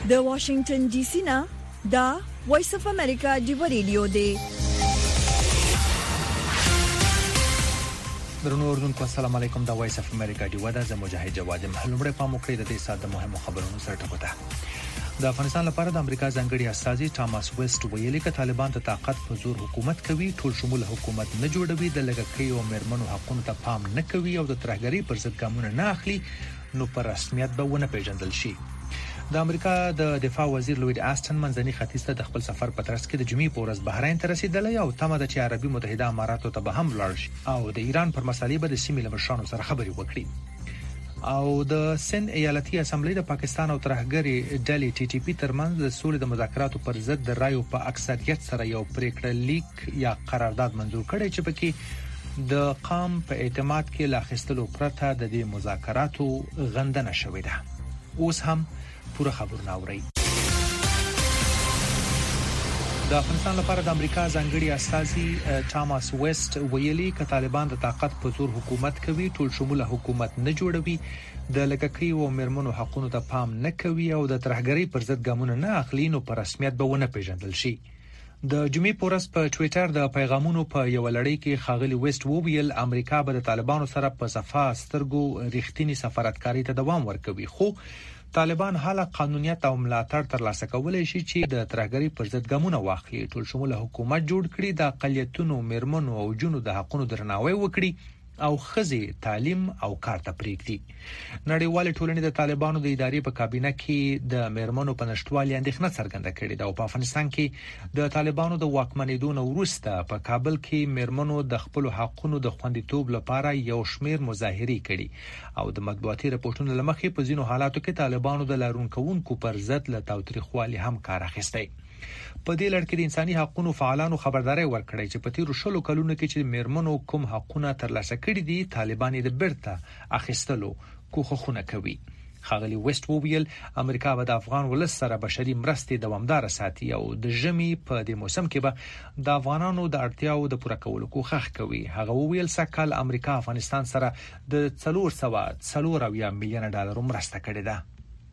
د واشنگټن ډي سي نه دا وایس اف امریکا دی ریډیو دی. درنو اوردونکو السلام علیکم. دا وایس اف امریکا دی ودا ز مجاهد جواد محلومره په موکړه د دې ساده مهمو خبرونو سره ټکوته. د افغانستان لپاره د امریکا ځانګړي استازي ټاماس ویسټ ویلي چې طالبان د طاقت په زور حکومت کوي، ټول شمول حکومت نه جوړوي، د لګکۍ او مرمنو حقوقو ته پام نه کوي او د ترهګری پر ضد ګامونه نه اخلي، نو پر رسمیت به ونه پیژندل شي. د امریکا د دفاع وزیر لوید آستن منځني ختیځ ته د خپل سفر په ترڅ کې د جمعې په ورځ بحرین ته رسیدلی او تمه ده چې عربي متحده اماراتو ته به هم لاړ شي او د ایران پر مسالې به د سیمې له مشرانو سره خبرې وکړي. او د سند ایالتي اسمبلی د پاکستان او ترهګری ډلې ټي ټي پی ترمنځ د سولې د مذاکراتو پر ضد د رایو په اکثریت سره یو پریکړه لیک یا قرارداد منزور کړی چې پکې د قام په اعتماد کې لاخستلو پرته د دې مذاکراتو غندنه شوې ده. اوس هم پوره خبرونه اورئ. د افغانستان لپاره د امریکا ځانګړي استازي ټاماس ویسټ ویلي چې طالبان د طاقت په زور حکومت کوي، ټول شموله حکومت نه جوړوي، د لګکۍ او مرمنو حقوقو ته پام نه کوي او د ترهګری پر ضد ګامونه نه اخلي، نو په رسمیت به ونه پیژندل شي. د جمعې په ورځ په ټوئیټر د پیغامونو په یو لړۍ کې خاغلی ویسټ وویل امریکا به د طالبانو سره په صفه سترګو ریښتینی سفارتکاری ته دوام ورکوي، خو طالبان حاله قانونیت او ملاتړ ترلاسه کولای شي چې د ترهګری پر ضد ګامونه واخلي، ټول شموله حکومت جوړ کړي، د اقلیتونو، مرمنو او جنو د حقوقو درناوی وکړي او خزي تعلیم او کار ته پریږدي. نړیوال ټولنې د طالبانو د ادارې په کابینه کې د مرمنو په نشټوالي اندېښنه څرګنده کړې ده او په افغانستان کې د طالبانو د واکمنېدو وروسته په کابل کې مرمنو د خپل حقوقو د خوندیتوب لپاره یو شمېر مظاهرې کړي او د مطبوعاتي راپورټونو لمخې په ځینو حالاتو کې طالبانو د لارونکوونکو پر ضد له تاوتریخوالي هم کار اخیستی. په دې لړ کې د انساني حقوقو فعالانو خبرداري ورکړې چې په تیرو 20 کلونو کې چې مرمنو کوم حقوقونه ترلاسه کړي دي، طالبان یې د بیرته اخیستلو کوښښونه کوي. خاغلی ویسټ وویل امریکا به د افغان ولس سره بشري مرستې دوامدار ساتي او د ژمي په دې موسم کې به د افغانانو د اړتیاو د پوره کولو کوښښ کوي. هغه وویل سکهال امریکا افغانستان سره د 440 میلیون ډالر مرسته کړې ده.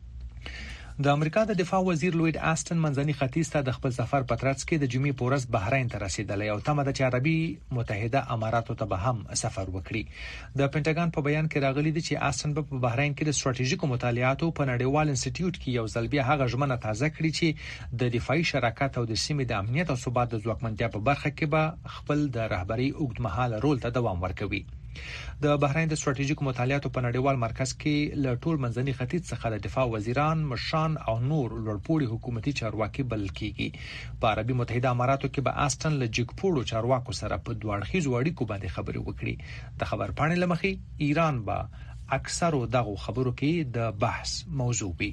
د امریکا د دفاع وزیر لوید آستن منځني ختیځ ته د خپل سفر په ترڅ کې د جمعې په ورځ بحرین ته رسیدلی او تمه ده چې عربي متحده اماراتو ته به هم سفر وکړي. د پینټاګان په بیان کې راغلي دي چې آستن په بحرین کې د ستراتیژیکو مطالعاتو په نړیوال انسټیټیوټ کې یو ځل بیا هغه ژمنه تازه کړې چې د دفاعي شراکت او د سیمې د امنیت او ثبات د ځواکمنتیا په برخه کې به خپل د رهبري اوږدمهاله رول ته دوام ورکوي. د بحرین د ستراتیژیکو مطالعاتو په نړیوال مرکز کې له ټول منځني ختیځ څخه د دفاع وزیران، مشران او نور لوړپوړي حکومتي چارواکي بلل کیږي. په عربي متحده اماراتو کې به آستن له جګپوړو چارواکو سره په دوه اړخیزو اړیکو باندې خبرې وکړي. د خبر پاڼې لمخې ایران به اکثرو دغه خبرو کې د بحث موضوع وي.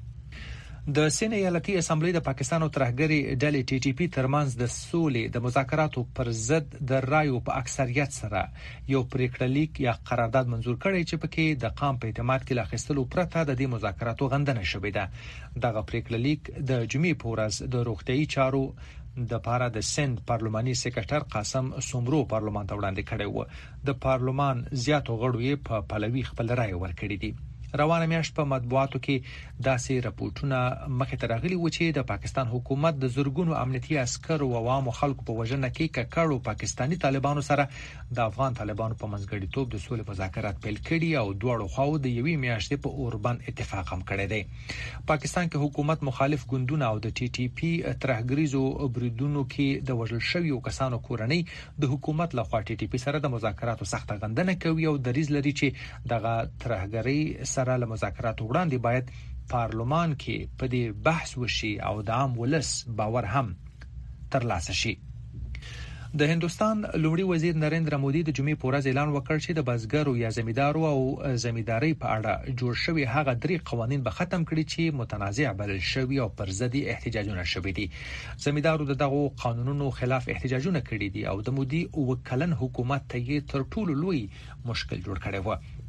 د سند ایالتي اسمبلی د پاکستان او ترهګری ډلې ټي ټي پی ترمنځ د سولې د مذاکراتو پر ضد د رایو په اکثریت سره یو پریکړه لیک یا قرارداد منزور کړی چې پکې د قام په اعتماد کې لاخستلو پرته د دې مذاکراتو غندنه شوې ده. دغه پریکړه لیک د جمعې په ورځ د روغتيایي چارو د پاره د سند پارلماني سکرټر قاسم سومرو پارلمان ته وړاندې کړی و. د پارلمان زیاتو غړو یې په پلوي خپل رائے ورکړي دي. روانه میاشت په مطبوعاتو کې داسې راپورټونه مخې ته راغلي و چې د پاکستان حکومت د زورګونو امنیتي عسکر او عوامو خلکو په وژنه کې ککړو پاکستانی طالبانو سره د افغان طالبانو په منځګړیتوب د سولې مذاکرات پیل کړي او دواړو خواو د یوې میاشتې په اوربند اتفاق هم کړی دی. پاکستان کې حکومت مخالف ګوندونه او د ټي ټي پی ترهګریزو بریدونو کې د وژل شویو کسانو کورنۍ د حکومت لخوا ټي ټي پی سره د مذاکراتو سخت غندنه کوي او دریځ لري چې دغه ترهګری سره له مذاکراتو وړاندې باید پارلمان کې په دې بحث وشي او د عام ولس باور هم ترلاسه شي. د هندستان لومړي وزیر نریندرا مودي د جمعې په ورځ اعلان وکړ چې د بزګرو یا زمیندارو او زمینداری په اړه جوړ شوی هغه 3 قوانين به ختم کړي چې متنازع بلل شوی او پر ضد احتجاجونه شوي دي. زمیندارو دغه قانونونو خلاف احتجاجونه کړي دي او د مودي وکلن حکومت ته یې تر ټولو لوی مشکل جوړ کړی و.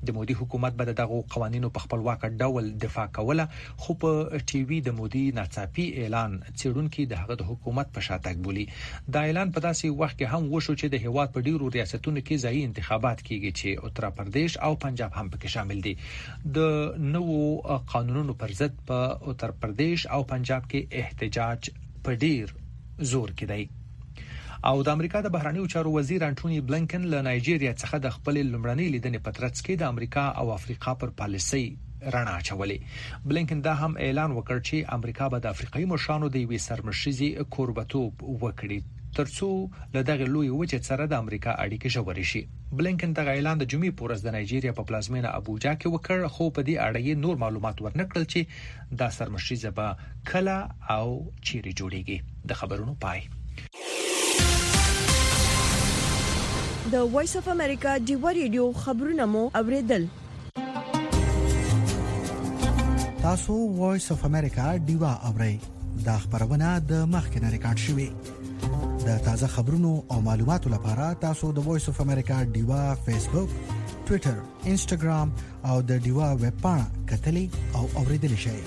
د مودي حکومت به دغه قوانینو په خپلواک ډول دفاع کوله، خو په ټي وي د مودي ناڅاپي اعلان چیرونکو د هغه د حکومت په شاتګ بولی. دا اعلان په داسې وخت کې هم وشو چې د هیواد په ډیرو ریاستونو کې ځایي انتخابات کیږي چې اتر پردیش او پنجاب هم پکې شامل دي. د نوو قانونونو پر ضد په اتر پردیش او پنجاب کې احتجاج په ډیر زور کې دی. او د امریکا د بهرنیو چارو وزیر انټونی بلینکن له نایجیریا څخه د خپل لومړنۍ لیدنې په ترڅ کې د امریکا او افریقا پر پالیسي رڼا اچولې. بلینکن دا هم اعلان وکړ چې امریکا به د افریقایي مشرانو د یوې سرمشريزي کوربتوب وکړي ترڅو له دغه لوی وجه سره د امریکا اړیکې ژورې شي. بلینکن دغه اعلان د جمعې په ورځ د نایجیریا په پلازمینه ابوجا کې وکړ، خو په دې اړه یې نور معلومات ورنکړل چې دا سرمشريزه به کله او چیرې جوړیږي. د خبرونو پای. د وایس اف امریکا ډیوا ریډیو خبرونه مو اوریدل. تاسو وایس اف امریکا ډیوا اورئ. دا خبرونه د مخکنه ریکارډ شوې. د تازه خبرونو او معلوماتو لپاره تاسو د وایس اف امریکا ډیوا فیسبوک، ټوئیټر، انسټاګرام او د ډیوا ویب پاڼه کتلې او اوریدل شئ.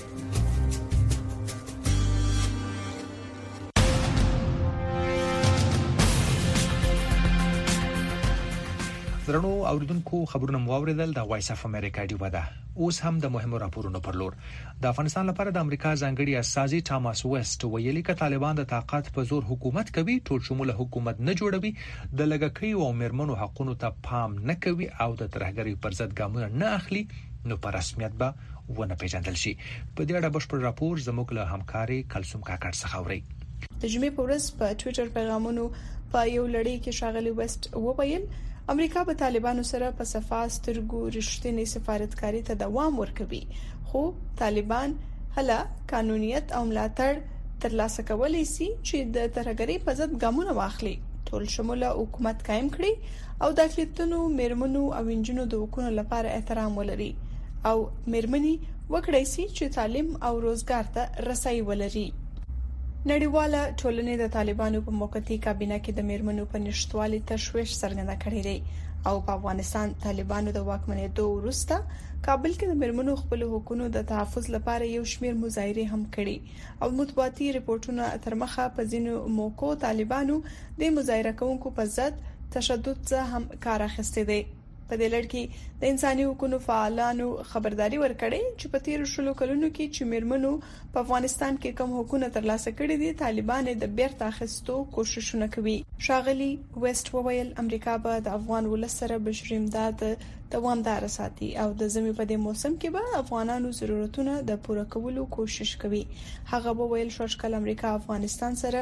درنو اوریدونکو خبرونه مو اوریدل. د وایس اف امریکا ډیوا ده. اوس هم د مهمو راپورونو پر لور. د افغانستان لپاره د امریکا ځانګړي استازي ټاماس ویسټ ویلي چې طالبان د طاقت په زور حکومت کوي، ټول شموله حکومت نه جوړوي، د لګکۍ او مرمنو حقوقو ته پام نه کوي او د ترهګرۍ پر ضد ګامونه نه اخلي، نو په رسمیت به ونه پیژندل شي. په دې اړه بشپړ راپور زموږ له همکاري کلثوم کاکړ څخه اوري. د جمعې په ورځ په ټوئیټر پیغامونو په یو لړۍ کې ښاغلي ویسټ وویل امریکا به طالبانو سره په صفا سترګو رښتینی سفارتکاری ته دوام ورکوي، خو طالبان هله قانونیت او ملاتړ ترلاسه کولای شي چې د ترهګرۍ په ضد ګامونه واخلي، ټول شموله حکومت قائم کړي او د اقلیتونو، مرمنو او انجونو د حقوقو لپاره احترام ولري او مرمني وکړي شي چې تعلیم او روزګار ته رسایي ولري. نړیواله ټولنه د طالبانو په موقتی کابینه کې د مرمنو په نشټوالي تشویش څرګنده کړې ده او په افغانستان طالبانو د واکمنېدو وروسته کابل کې د مرمنو خپل حقوقو د تحفظ لپاره یو شمېر مظاهره هم کړي او مطبوعاتي ریپورتونه تر مخه په ځینو موکو طالبانو د مظاهره کوونکو په ضد تشدد څخه هم کار اخیسته دي. په دې لړ کې د انساني حقوقو فعالانو خبرداري ورکړې چې په تیر شلو کلونو کې چې مرمنو په افغانستان کې کوم حقوقونه ترلاسه کړي دي، طالبان د بیرته اخیستو کوششونه کوي. ښاغلي ویسټ وویل امریکا به د افغان ولس سره بشري امداد دوامدار ساتي او د زمي په دې موسم کې به افغانانو ضرورتونه د پوره کولو کوشش کوي. هغه وویل شوشکل امریکا افغانستان سره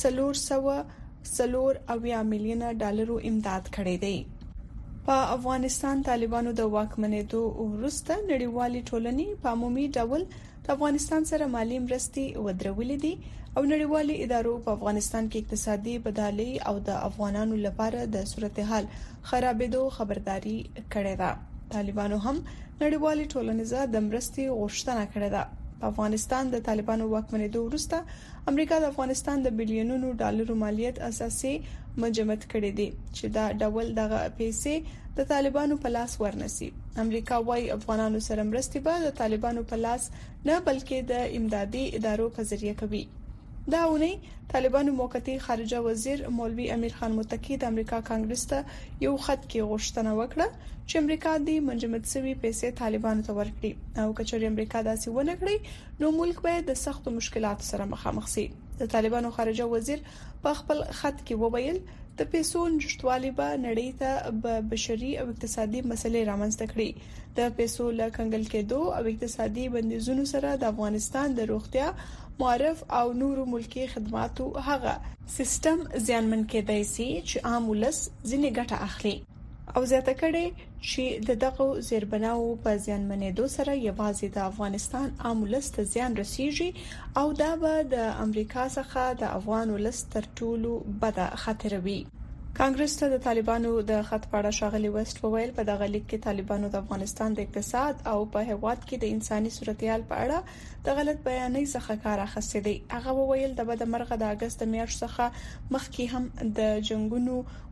300 میلیونه ډالرو امداد کړی دی. په افغانستان طالبانو د واکمنېدو وروسته نړیوالې ټولنې په عمومي ډول د افغانستان سره مالی مرستې ودرولې دي او نړیوالې ادارو په افغانستان کې اقتصادي بدالۍ او د افغانانو لپاره د صورتحال خرابېدو خبرداري کړې ده. طالبانو هم نړیوالې ټولنې د مرستې غوښتنه کړې ده. په افغانستان د طالبانو واکمنېدو وروسته امریکا د افغانستان د بلیونونو ډالرو مالیت اساسي مجمد کړي دي چې دا ډول دغه پیسې د طالبانو په لاس ورنسي. امریکا وايي افغانانو سره مرستې به د طالبانو په لاس نه بلکې د امدادي ادارو په ذریعہ کوي. دا ونی طالبانو موقتی خارجه وزیر مولوی امیر خان متقی د امریکا کانګرس ته یو خط کې غوښتنه وکړه چې امریکا د منجمد شوی پیسې طالبانو ته ورکړي او کچوري امریکا داسې ونه کړي نو ملک به د سخت مشکلاتو سره مخامخ شي. د طالبانو خارجه وزیر په خپل خط کې وویل د پیسو نشټوالي به نړۍ ته به بشري او اقتصادي مسلې رامنځته کړي. د پیسو له کنګل کېدو او اقتصادي بندیزونو سره د افغانستان د روغتیا، معرف او نورو ملکی خدماتو هغه سیستم زیانمن کېدای شي چې عام ولس ځینې ګټه اخلي او زیاته کړي چې دغه زیربناو په زیانمنېدو سره یوازې د افغانستان عام ولس ته زیان رسیږي او دا به د امریکا څخه د افغان ولس تر ټولو بده خطر وي. کانګرس ته د طالبانو د خط پاړه ښاغلي ویسټ وویل په دغه لیک کې طالبانو د افغانستان د اقتصاد او په هیواد کې د انساني صورتحال په اړه د غلط بیانۍ څخه کار اخیستی دی. هغه وویل د بد مرغه د اگست میاشتې څخه مخکې هم د جنگونو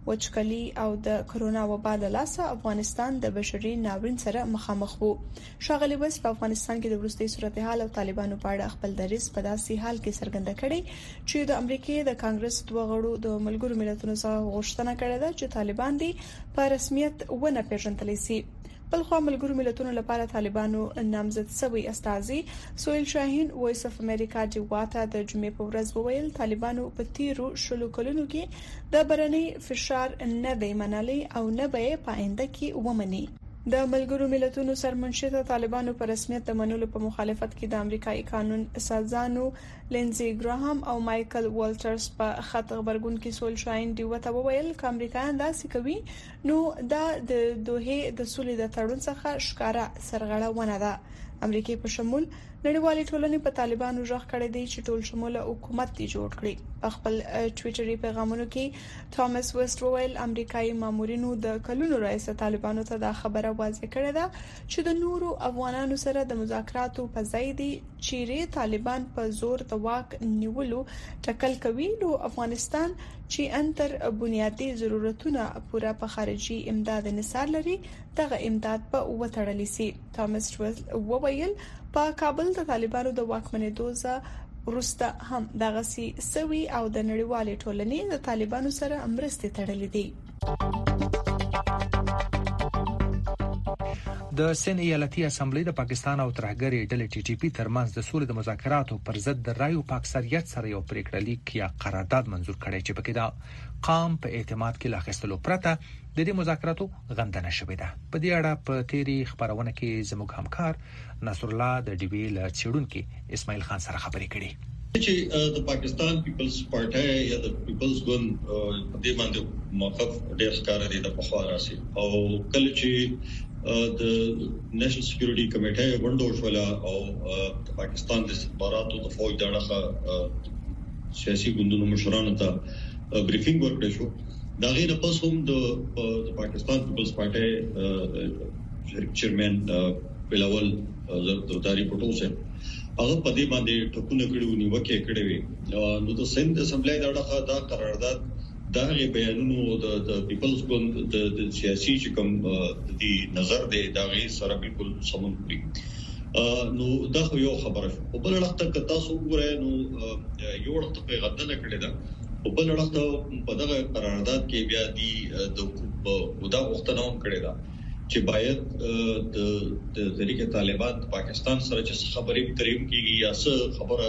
وچکلي او د کرونا وبا له لاسه افغانستان د بشري ناورین سره مخامخ وو. ښاغلي ویس په افغانستان کې د وروستي صورتحال او طالبانو په اړه خپل دریځ په داسې حال کې څرګنده کړي چې د امریکای د کانګرس دوه غړو د ملګرو ملتونو څخه غوښتنه کړې ده چې طالبان دي په رسمیت ونه پیژندل شي. بلخوا ملګرو ملتونو لپاره طالبانو نامزد شوی استازي سویل شاهین وایس اف امریکا ډیواته د جمعې په ورځ وویل طالبانو په تیرو شلو کلونو کې د برني فشار نه دی منلي او نه به په آینده کې ومني. د ملګرو ملتونو سرمنشي طالبانو په رسمیت د منلو په مخالفت کې د امریکایي قانون سازانو لینزي ګراهام او مايكل والټرز په خط خبرګون کې سول شاین دیوته وویل چې امریکایان داسې کوي نو دا د دوه د سولې د تړون څخه ښکارا سرغړونه ده. امریکای په شمول نړیوالې ټولنې په طالبانو ژغ کړی دی چې ټول شموله حکومت دی جوړ کړي. په خپل ټوئیټري پیغامونو کې توماس ویسټ وویل امریکایي مامورینو د کلونو راځي طالبانو ته دا خبره واضح کړې ده چې د نورو افغانانو سره د مذاکراتو په ځای دي چې طالبان په زور د واک نیولو ټکل کوي نو افغانستان چې انتر بنیادی ضرورتونه پوره په خارجي امداد انحصار لري دغه امداد په وټړل شي. توماس وویل په کابل د طالبانو د واکمنېدو ځکه وروسته هم دغه سوي او د نړیوالې ټولنې د طالبانو سره مرستې تړلې دي. د سن ایالتي اسمبلی د پاکستان او ترهګری ډلې ټي ټي پی ترمنځ د سولې د مذاکراتو پر ضد د رایو په اکثریت سره یو پریکړه لیک یا قرارداد منزور کړی چې پکې دا قام په اعتماد کې لاخستلو پرته د دې مذاکراتو غندنه شوې ده. په دې اړه په تیری خبرونه کې زموږ همکار نصر الله د ډي وی ل چېډونکو اسماعیل خان سره خبرې کړې. چې د پاکستان پیپلز پارټي یا د پیپلز ګوند په دې باندې موقف ډېر ښکار دی د پخوا راسي او کله چې د نېشنل سکیورټي کمیټه غونډه وشوله او د پاکستان د استخباراتو د فوج د اړه سیاسي ګوندونو مشرانو ته بریفینګ ورکړل شو. دا غیر پس هم د پاکستان پیپلز پارټي چیرمن بلاول زرداری پټو سره هغه په دې باندې ټکونه کړو نیوکه کړې وي. نو د سند اسمبلی د اړه دا قرارداد دا غي بیانونو د پیپلز ګوند د سیاسي چې کوم د نظر دی دا غي سره بالکل سمون کوي. نو دا خو یو خبره شو. په بل وخت کې تاسو وګورئ نو یو وخت په غندنه کړی دا په بل وخت په دغه قرارداد کې بیا دی د ودا وختونه هم کړی دا چې باید د طریقې طالبان پاکستان سره چې خبرې تریم کیږي یا څه خبره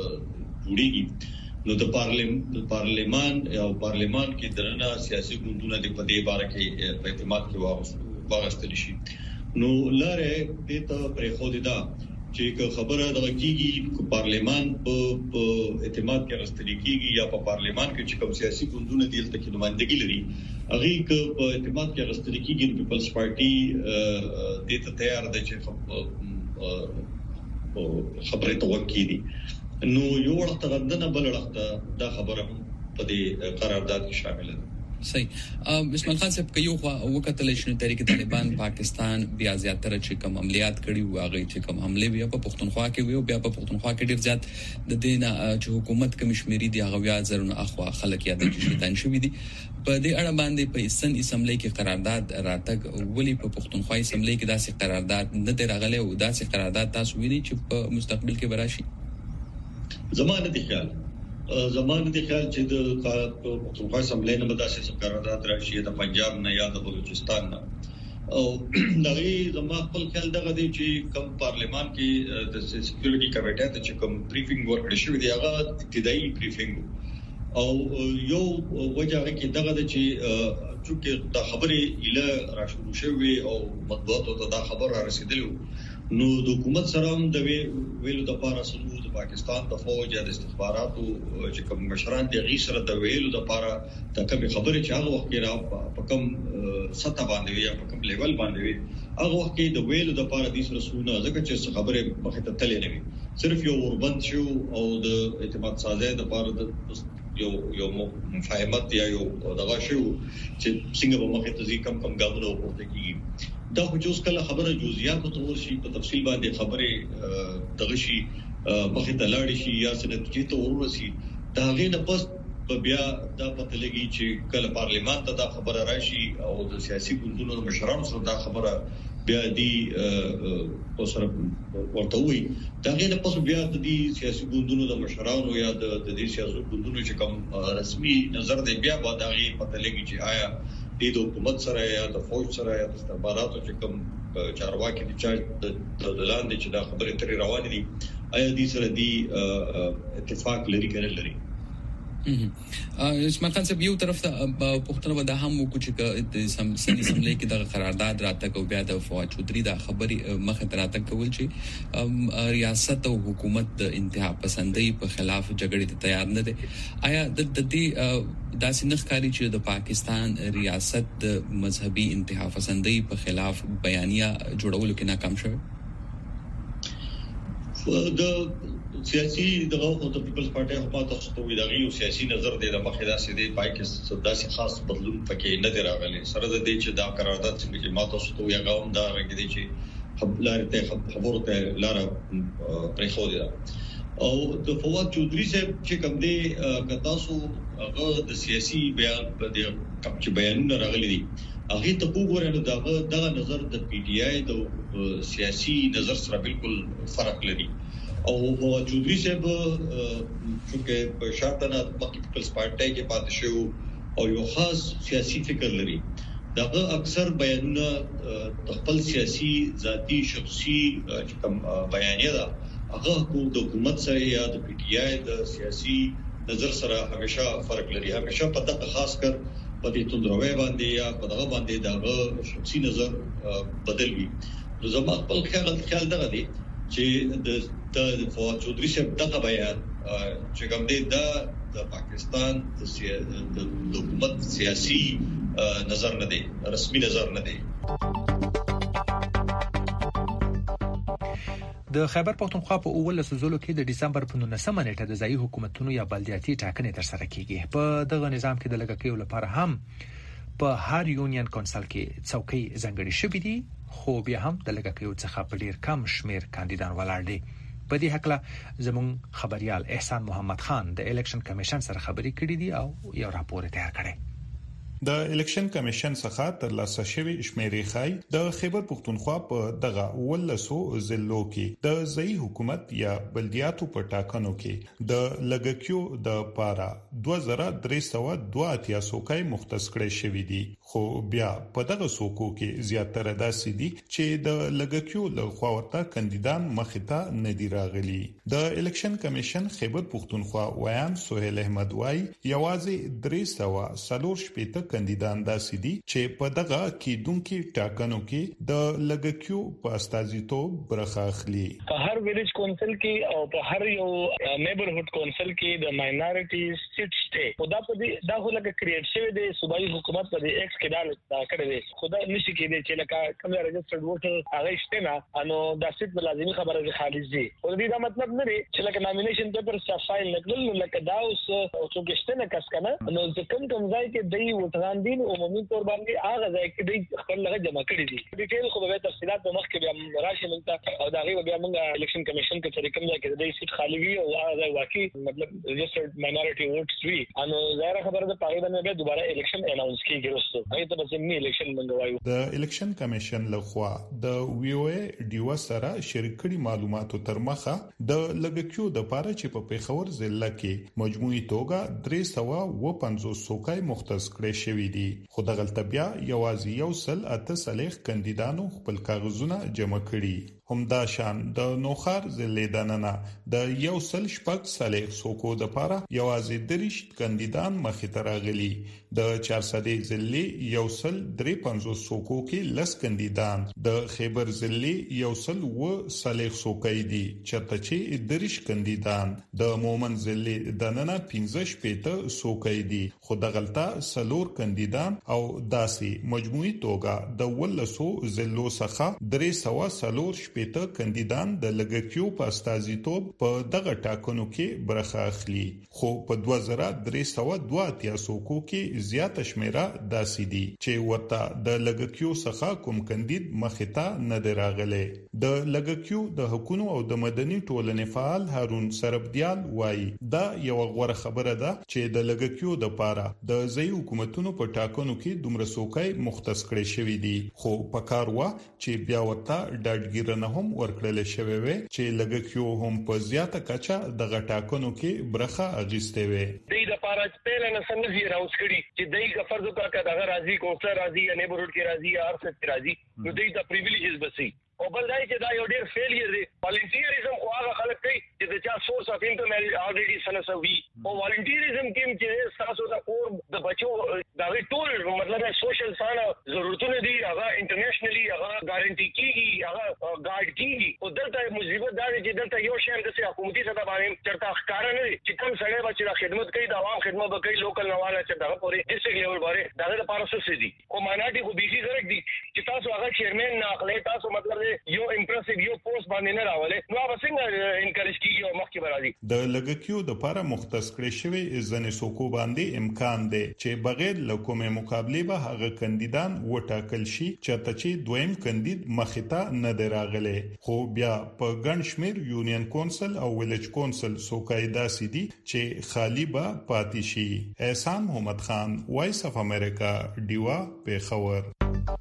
جوړیږي نو د پارلیمان او پارلیمان کې درنه سیاسي ګوندونه د پدې باره کې په اعتماد کې واغستل شي. نو لاره دې ته پرې خو دي دا چې خبره دغه کیږي پارلیمان په اعتماد کې راستل کیږي یا په پارلیمان کې چې کوم سیاسي ګوندونه دلته کې نمائندګي لري هغه په اعتماد کې راستل کیږي. پیپلز پارټي دې ته تیار ده چې خبره توکي دي. نو یو وخت غندنه بل وخت دا خبره په دې قرارداد کې شامل ده. صحیح. اسماعیل خان صاحب که یو وکتل شنو طریق طالبان پاکستان بیا زیاتره چې کوم عملیات کړي و هغه چې کوم حمله بیا په پښتونخوا کې وي او بیا په پښتونخوا کې ډیر زیات د دینه چې حکومت کمشمیري دی هغه بیا زرونه اخوا خلک یاد دي چې شیطان شوی دي. په دې اړه باندې په سن اسمبلی کې قرارداد راتګ ولی په پښتونخوا اسمبلی کې داسې قرارداد نه دی راغلی او داسې قرارداد تاسو ویني چې په مستقبل کې براشي. زمانه دي خیال چې د پښتونخوا اسمبلی نه بداسه قرارداد راشي د پنجاب نه یا د بلوچستان نه او دغه زما خپل خیال دغه دی چې کوم پارلیمان کې د سکیورټي کمیټه ته چې کوم بریفینګ ورکړی شوی دی هغه ابتدایي بریفینګ او یو وجه کې دغه د چې چې د خبرې اله را شروع شوی او مطبوعاتو ته دا خبر را رسیدلی نو د حکومت سره هم د ویلو د پاره سلو د پاکستان د فوج د استخباراتو چې کوم مشران دي غي سره د ویلو د پاره د کوم خبرې چې هغه وخت را په کوم سطح باندې یا په کوم لیول باندې هغه وخت کې د ویلو د پاره د سره سونه ځکه چې خبرې مخه ته تلې نه وي صرف یو وربند شو او د اعتماد سازي د پاره د یو مفاهمت یا یو دغه شو چې څنګه به مخه ته کم ګامونه ورته کیږي. دا خو چې اوس کله خبره جزئیات ته ورشي په تفصیل باندې خبره دغه شي مخه ته لاړ شي یا څه نتیجې ته ورسي دا غي نه پس بیا دا پته لګي چې کله پارلیمان ته دا خبره راشي او د سیاسي ګوندونو مشرانو سره دا خبره بیا دی اوسره ورته وي دا غیر په بیا د دې سیاسي ګوندونو د مشرانو یا د دې سیاسي ګوندونو چې کوم رسمي نظر دی بیا به دا غي پته لګي چې آیا د حکومت سره یا د فوج سره یا د استخباراتو چې کوم چارواکي دي چې د لاندې چې دا خبره ترې روانې دي آیا دې سره دی اتفاق لري کنه لري اسماعیل خان صاحب یو طرف ته پښتنه ودا هم وکړي چې د سنی سملې کې د قرارداد راته کو بیا د فواد چودري د خبري مخه تراته کول چې ریاست او حکومت د انتها پسندۍ په خلاف جګړې ته تیار نه دي آیا د دې داسې نخکاری چې د پاکستان ریاست د مذهبي انتها پسندۍ په خلاف بیانیه جوړولو کې ناکام شوه سیاسي دغه د پیپلز پارټي حکومت تاسو وی دغه یو سیاسي نظر دی د مخې داسې دی پای کې داسې خاص بدلون پکې نه دی راغلی سره د دې چې دا قرارداد چې ما تاسو ته یو غوښم دا راګی دی چې خبرته خبرو ته لار پرې خو دی او د فواد چودري صاحب چې کوم دی که تاسو هغه د سیاسي بیان په دې کوم چې بیانونه راغلي دي هغه ته وګورئ دغه نظر د پی ډی آی د سیاسي نظر سره بالکل فرق لري او چودري صاحب چې په شاته د پیپلز پارټي کې پاتې شو او یو خاص سیاسي فکر لري دغه اکثر بیانونه د خپل سیاسي ذاتی شخصي کوم بیانیه ده هغه د حکومت سره یا د پی ټی آی د سیاسي نظر سره همیشه فرق لري همیشه په دغه خاص کر په دې توندروي باندې یا په دغه باندې دغه شخصي نظر بدل وي نو زما خپل خیال دغه دی چې د فواد چودري صاحب دغه بیان چې کوم دی د پاکستان د حکومت سیاسي نظر نه دی رسمي نظر نه دی د خیبر پختونخوا په اول سوزولو کې د دسمبر په 19 نیټه د ځایي حکومتونو یا بلدیاتي ټاکنې ترسره کیږي په دغه نظام کې د لګکیو لپاره هم په هر یونین کونسل کې څوکۍ ځانګړې شوې دي خو بیا هم د لګکیو څخه په ډیر کم شمیر کاندیدان ولاړ دي په دې حق زمون خبريال احسان محمد خان د الیکشن کمیشن سره خبري کړې دي او یو راپور تیار کړی د الیکشن کمیشن څخه تر لاسه شوی شمیرې خای د خیبر پختونخوا په دغه ولسو ضلعو کې د ځای حکومت یا بلدیاتو په ټاکنو کې د لګکیو د پارا 2382 سوکای مختص کړي شوی دي خو بیا په دغه سوکو کې زیاتره داسې دي چې د لګکیو له خوا ورته کاندیدان مخته نه دی راغلي د الیکشن کمیشن خیبر پختونخوا ویان سہیل احمد وای یوازې 340 کاندیدان داسې دي چې په دغه کېدونکو ټاکنو کې د لګکیو په استازیتوب برخه اخلي په هر ویلیج کونسل کې او په هر یو نیبرهود کونسل کې د ماینورټیز سیټ شته دا په دې دا هلکه کریټ شوی دی صوبایي حکومت په دې ایکس کې دا کړی دی خدای نشي کېدی چې لکه کوم رجسټرډ ووټر هغه شته نه انو دا سیټ لازمي خبره ده خالص دي خو دې دا مطلب نه دی چې لکه نامینیشن پیپر فایل نکړل لکه دا اوس څوک شته نه کس کنه نو ځکه کوم ځای کې دی وټراندین عمومي تور باندې هغه ځای کې د خپل لغه جمع کړی دي ډیټیل خو به تفصيلات په مخ کې بیا راشي مونږ او دا غي بیا مونږ الیکشن کمیشن کې طریقې موږ کې د سیټ خالی وي او هغه واقعي مطلب رجسټرډ ماینورټي ووټس وي انو ظاهر خبره ده پاره باندې بیا دوباره الیکشن اناونس کیږي وروسته هغه ته به مې الیکشن موږ وایو د الیکشن کمیشن لخوا د وی او ای ډیو سره شریکړي معلوماتو تر مخه د لګکیو د پاره چې په پیښور ضلع کې مجموعي توګه 350 سوکای مختص کړي شوی دي خو د غلطبیا یوازې یو سل اته صالح کاندیدانو خپل کاغذونه جمع کړي همدا شان د نوخار ضلع دننه د یو سل شپږ صالح سوکو د پاره یوازې درشت کاندیدان مخې ته راغلي د 400 ضلع یو سل 350 سوکو کې لس کاندیدان د خیبر ضلع یو سل و صالح سوکای دي چرته چې درشت کاندیدان د مومن ضلع دننه 15 پېته سوکای دي خو د غلطه سلور کاندیدان او داسي مجموعي توګه د ولسو ضلعو څخه 300 سلور شپېته کاندیدان د لګکیو په استازیتوب په دغه ټاکنو کې برخه اخلي، خو په 2382 څوکو کې زیاته شمیره داسې دي چې ورته د لګکیو څخه کوم کاندید مخې ته نه دی راغلی. د لګکیو د حقوقو او د مدني ټولنې فعال هارون سربدیال وایي دا یو غوړه خبره ده چې د لګکیو د پاره د ځای حکومتونو په ټاکنو کې دومره څوکۍ مختص کړي شوې دي، خو په کار و چې بیا ورته ډاډګیرنه هم ورکړل شوې وي چې لګکیو هم په زیاته کچه د ټاکنو کې برخه اخیستې وي. د لپاره پهل نه سمجي راوځي چې دغه فرض وکړه دا راځي کوڅه راځي یا نیبرهوډ کې راځي یا هر څه راځي نو دغه پریویلیجز بسي او بل دا چې دا یو ډیر فیلیر دی. والنټیریزم خو هغه خلک کوي چې د چا سورس اف انکم الریډي سنسوي او والنټیریزم کې چې تاسو د کور د بچو دا ټول مطلب سوشل سانه ضرورتونه دي هغه انټرنیشنلی هغه ګارانټي کیږي هغه ګارد کیږي او دلته مصیبت دا چې دلته یو شی د حکومتي سطح باندې چرته ښکار نه دي چې کوم سړی بچی د خدمت کوي د عوام خدمت وکړي لوکل نواله چې دا پورې ډیسټریکټ لیول باندې دا د پارسس دي او ماناټي خو بيزي درک دي چې تاسو هغه چیرمن نه اخلي تاسو مطلب یو امپریسیو یو پوسټ باندې نه راولې نو هغه څنګه انکریج کیږي او مخکې برازي. د لګکیو د لپاره مختص کړي شوی ځنې سوکو باندې امکان دی چې بغیر له کومه مقابله به هغه کاندیدان وټاکل شي چې دویم کاندید مخته نه دی راغلی، خو بیا په ګڼ شمیر یونین کونسل او ویلج کونسل سوکای داسې دي چې خالی به پاتې شي. احسان محمد خان، وایس اف امریکا، ډیوا پیښور.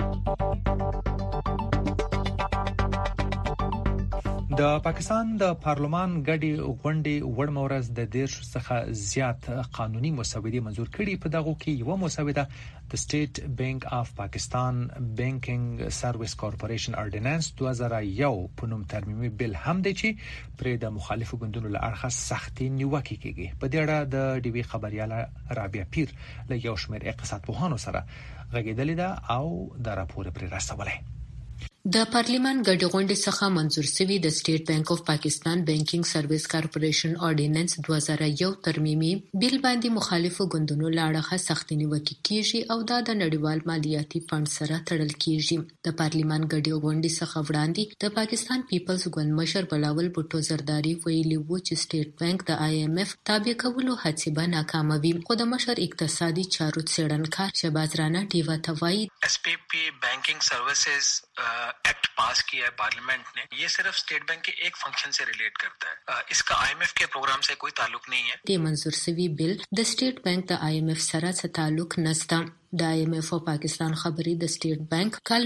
د پاکستان د پارلمان غړي غونډې وړمورز د 10 څخه زیات قانوني مسودې منزور کړي. په دغه کې یو مسوده د سټیټ بانک اف پاکستان بانکینګ سرویس کارپوریشن اورډیننس 2001 په نوم ترمیمي بل هم دی چې پر د مخالفو ګوندونو له اړخه سختي نیوکه کیږي. په دې اړه د ډي وی خبرياله رابعه پیر له یو شمېر اقتصاد پوهانو سره غږیدلې ده او د راپور پر رسولای. د پارلیمان غړي غونډې څخه منزور شوی د سټیټ بانک اف پاکستان بانکینګ سرویس کارپوریشن اورډیننس 2001 ترمیمي بل باندې مخالفو ګوندونو لاړه سختي نیوکه کیږي او دا د نړیوال مالیاتي فند سره تړل کیږي. د پارلیمان غړي غونډې څخه وړاندې د پاکستان پیپلز ګوند مشر بلاول بوټو زرداری ویلي وو چې سټیټ بانک د آی ایم ایف تابع کولو هڅې به ناکامه وي، خو د مشر اقتصادي چارو څېړنکار شهباز رانا ډیوا توای S P P banking services act pass किया है पार्लियामेंट ने, ये सिर्फ स्टेट बैंक के एक फंक्शन से रिलेट करता है, इसका आईएमएफ के प्रोग्राम से कोई ताल्लुक नहीं है. د منظور سوي بل د سټیټ بانک د آی ایم ایف سره څه تعلق نشته. د آی ایم ایف او پاکستان خبري د سټیټ بانک کال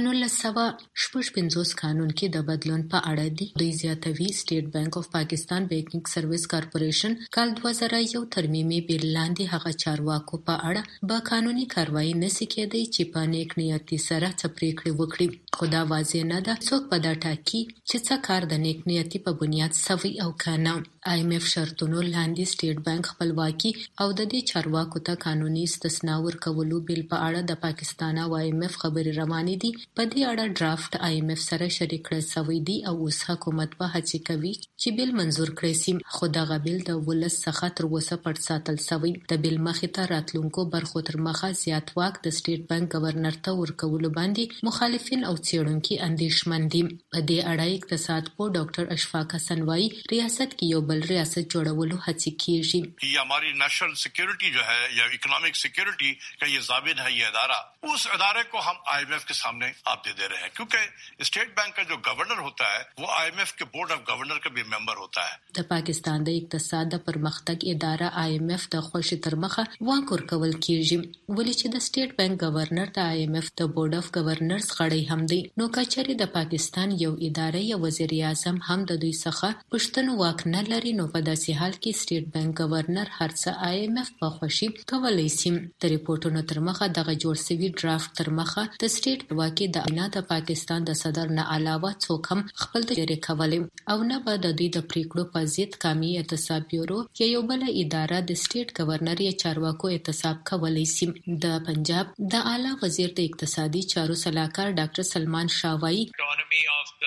1955 قانون کې د بدلون په اړه دي. دوی زیاتوي سټیټ بانک اف پاکستان بانکینګ سرویس کارپوریشن کال 2001 ترمیمي بل لاندې هغه چارواکو په اړه به قانوني کاروایی نشي کېدای چې په نیک نیتي سره څه پریکړې وکړي، خو دا واضح نه ده څوک په دا ټاکي چې څه کار د نیک نیتي په بنیاد سوي او کنه. آی ایم ایف شرطونو لاندې سټیټ بانک خپلواکي او د دې چارواکو ته قانوني استثناء ورکولو بل په اړه د پاکستان او آی ایم ایف خبري روانې دي. په دې اړه ډرافټ آی ایم ایف سره شریک کړل شوی دی او اوس حکومت په هڅه کوي چې بل منزور کړي سي، خو دغه بل د ولس څخه تر اوسه پټ ساتل شوی. د بل مخې ته راتلونکو برخو تر مخه زیات واک د سټیټ بانک گورنر ته ورکول باندې مخالفین او څېړونکو اندېښمن دي. په دې اړه اقتصاد پوه ډاکټر اشفاق حسن وايي ریاست کې یو بل ریاست جوړولو هڅه کیږي. یہ ہماری نیشنل سیکیورٹی جو ہے یا اکنامک سیکیورٹی کا یہ ضابط ہے، یہ ادارہ، اس ادارے کو ہم آئی ایم ایف کے سامنے آپ دے رہے ہیں، کیونکہ اسٹیٹ بینک کا جو گورنر ہوتا ہے وہ آئی ایم ایف کے بورڈ آف گورنر کا بھی ممبر ہوتا ہے. د پاکستان د اقتصاد د پرمختګ اداره آئی ایم ایف د خوشي تر مخه واک ورکول کیږي، ولې چې د سټیټ بانک گورنر د آئی ایم ایف د بورډ اف گورنرز غړی هم دی. نو کچري د پاکستان یو اداره یا وزیر اعظم هم د دوی څخه پښتنو واک نه لري، نو په داسې حال کې سټیټ بانک گورنر هر څه آئی ایم ایف په خوشي کولای شي. د ریپورتونو تر مخه دغه جوړ شوی ډرافټ تر مخه د سټیټ واکي د اینا د پاکستان د صدر نه علاوه څوک هم خپل د کولای او نه به د دوی د پریکړو په ضد قومي احتساب بیورو یا یو بل اداره د سټیټ گورنر یا چارواکو احتساب کولای شي. د پنجاب د اعلی وزیر د اقتصادي چارو صلاحکار ډاکټر سلمان شاوایی economy of the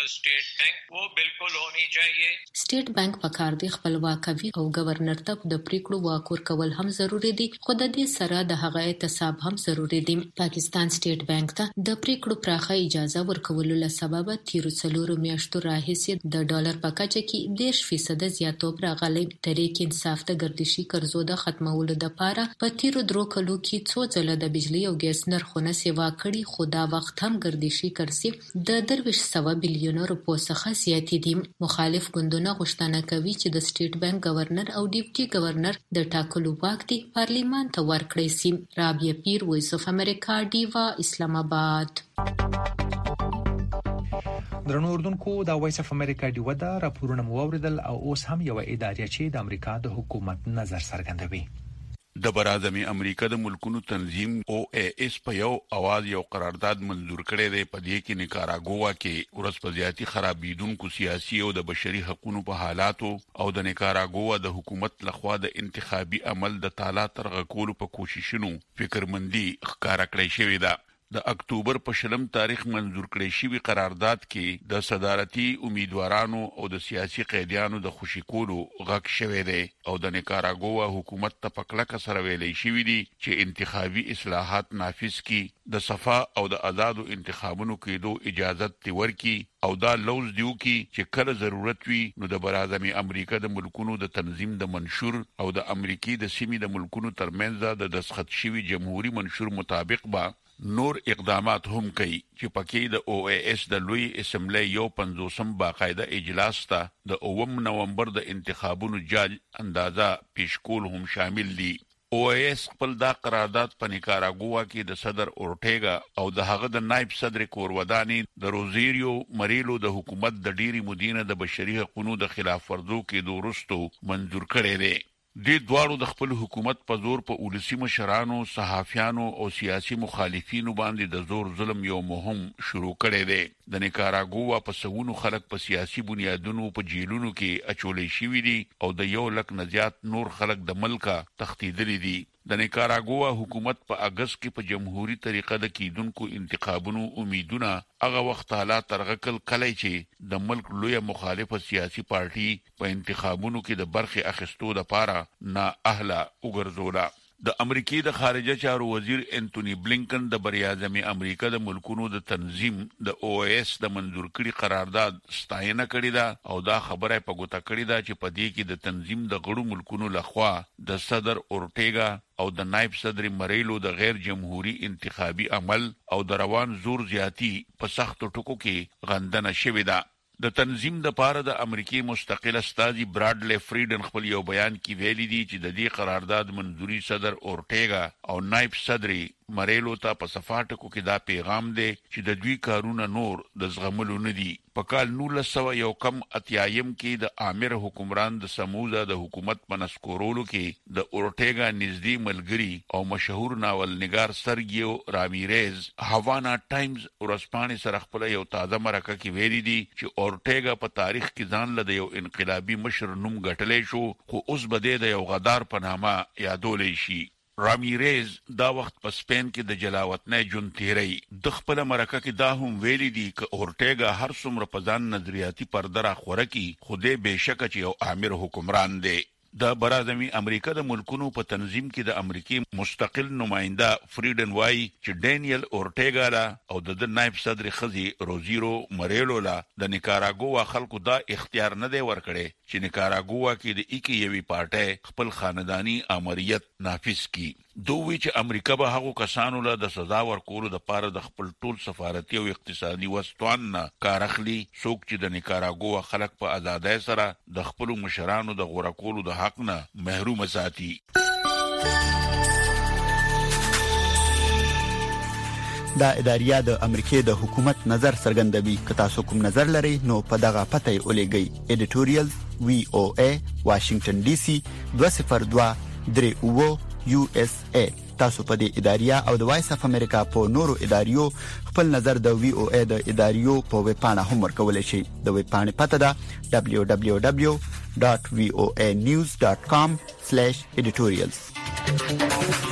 state bank वो बिल्कुल होनी चाहिए। State bank پکار دی خپلواکوي او گورنر ته د پریکړو واک ورکول هم ضروری دي، خو د دې سره د هغه اعتصاب هم ضروری دي. پاکستان سټیټ بانک ته د پریکړو پراخه اجازه ورکولو له سببه تیرو 4 میاشتو راهیسې د ډالر په کچه کې 10% زیاتوب راغلی. تحریک انصاف د ګردشي قرضو د ختمولو لپاره په تیرو 3 کلو کې څو ځله د بجلی او ګیس نرخونه سیوا کړي، خو دا وخت هم ګردشي قرضې د 200 بلیون روپو څخه زیاتې دي. مخالف ګوندونه غوښتنه کوي چې د سټیټ بانک گورنر او ډیپټي گورنر د ټاکلو واک دی پارلیمان ته ورکړی شي. رابعه پیر، وایس اف امریکا، ډیوا، اسلام آباد. درنو اردوونکو، دا وایس اف امریکا ډیوا دا راپورونه مو اوریدل او اوس هم یو ادارې چې د امریکا د حکومت نظر څرګندوي. د برازمي امریکا د ملکونو تنظیم OAS په یو اواز یو قرارداد منظور کړی دی. په دې کې نیکاراګوا کې ورسپزياتي خرابېدونکو سیاسي او د بشري حقوقو په حالاتو او د نیکاراګوا د حکومت لخوا د انتخابي عمل د تعالی ترغه کولو په کوششونو فکرمندي ښکارا کړی شوې ده. د اکتوبر په 20 تاریخ منظور کړی شوی قرارداد کې د صدارتي امیدوارانو او د سیاسي قیدیانو د خوشی کولو غږ شوی دی او د نیکاراګوا حکومت ته پکړه سره ویلې شوی دی چې انتخابي اصلاحات نافذ کړي، د صفا او د آزادو انتخابونو کېدو اجازه ورکړي او دا لوز دیو کی چې کله ضرورت وي نو د برازمي امریکا د ملکونو د تنظیم د منشور او د امریکای د سیمې د ملکونو ترمنځ د دسخط شوی جمهوریت منشور مطابق با نور اقدامات هم کوي چې پکې د OAS د لوی اسمبلی یو 50 باقاعده اجلاس ته د 9 نومبر د انتخابونو جاج اندازه پیشکول هم شامل دي. OAS خپل دا قرارداد په نیکاراګوا کې د صدر اورټیګا او د هغه د نائب صدر کورودانی د روزیریو مریلو د حکومت د ډیری مدینه د بشري حقوقو د خلاف ورزو کې دورستو منظور کړي دي. دې دواړو د خپل حکومت په زور په اولسي مشرانو، صحافیانو او سیاسي مخالفینو باندې د زور ظلم یو مهم شروع کړي دي. د نیکاراګوا په سونو خلک په سیاسي بنیادونو په جیلونو کې اچولې شوی دي او د 1 لک نه زیات نور خلک د ملکه تښتیدلي دي. د نیکاراګوا حکومت په اگست کې په جمهوریت طریقه د کیدونکو انتخابونو امیدونه هغه وخت حالات ترغکل کلی چې د ملک لوی مخالفه سیاسي پارټي په انتخابونو کې د برخه اخیستو لپاره نه اهله وګرځوله. د امریکای د خارجه چارو وزیر انټونی بلینکن د بریاعظمي امریکا د ملکونو د تنظیم د OAS د منظور کړي قرارداد ستاینه کړې ده او دا خبره په ګوته کړې ده چې په دې کې د تنظیم د غړو ملکونو لخوا د صدر اورټیګا او د نائب صدر مریلو د غیر جمهوریت انتخابي عمل او د روان زور زیاتی په سختو ټکو کې غندنه شوې ده. د تنظیم د پاره د امریکای مستقل استاذي براډلی فریډن خپل یو بیان کې ویلي دي چې د دې قرارداد منظوري صدر اورټیګا او نائب صدر مریلو ته په صفاتکو کې دا پیغام دی چې د دوی کارونه نور د زغملو نه دي. په کال 1981 کې د عامر حکمران د سموزا د حکومت په نسکورولو کې د اورټیګا نږدې ملګری او مشهور ناول نگار سرګیو رامیریز هاوانا ټایمز ورسپانې سره خپل یو تازه مرکه کې ویلي دي چې اورټیګا په تاریخ کې ځان له یو انقلابي مشر نوم ګټلې شو، خو اوس بده د یو غدار په نامه یادولې شي. رامیریز دا وخت په سپین کې د جلاوطنۍ جون تیری د خپل مرکه کې دا هم ویلي دي چې اورټیګا هر څومره په ځان نظریاتي پردره خوره کی خوده بهشکه چې یو عامر حکمران دی. د برازمي امریکا د ملکونو په تنظیم کې د امریکای مستقل نماینده فریډن وای چې ډینیل اورټیګا لا او د نائب صدر خزي روزیرو مریلو لا د نیکاراګوا خلکو دا اختیار نه دی ورکړي چې نیکاراګوا کې د ایکی یوي پارټي خپل خاندانی امریت نافذ کړي. دوی چې امریکا به هغه کسانو له د سزا ورکولو د پاره د خپل ټول سفارتي او اقتصادي وسوان نه کار اخلي، څوک چې د نیکاراګوا خلک په آزادۍ سره د خپل مشرانو د غوړه کولو د حق نه محروم ساتي. دا اداریه د امریکای د حکومت نظر څرګندوي. که تاسو کوم نظر لرئ نو په دغه پته ولېږئ. ایډیټوریال VOA واشنگټن DC 20238 USA. تاسو په دې اداریه او د وایس اف امریکا په نورو اداریو خپل نظر د VOA د اداریو په ویب پاڼه هم ورکولای شئ. د ویب پاڼې پته ده www.voanews.com/editorials.